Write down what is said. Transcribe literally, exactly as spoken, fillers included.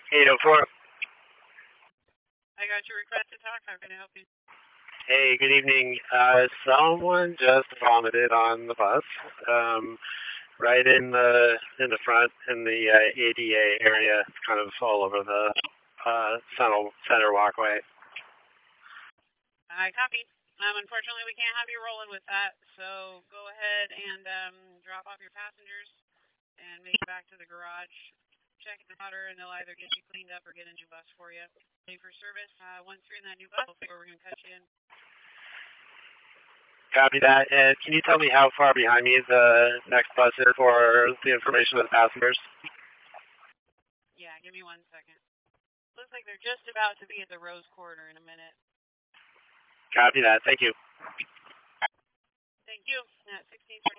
eight oh four. I got your request to talk. How can I help you? Hey, good evening. Uh, someone just vomited on the bus, um, right in the in the front in the uh, A D A area, kind of all over the uh, center center walkway. I copy. Um, unfortunately, we can't have you rolling with that. So go ahead and um, drop off your passengers and make it back to the garage. Check the water, and they'll either get you cleaned up or get a new bus for you. Ready for service. Uh, once you're in that new bus, we're going to cut you in. Copy that. And can you tell me how far behind me the next bus is for the information of the passengers? Yeah, give me one second. Looks like they're just about to be at the Rose Quarter in a minute. Copy that. Thank you. Thank you. At sixteen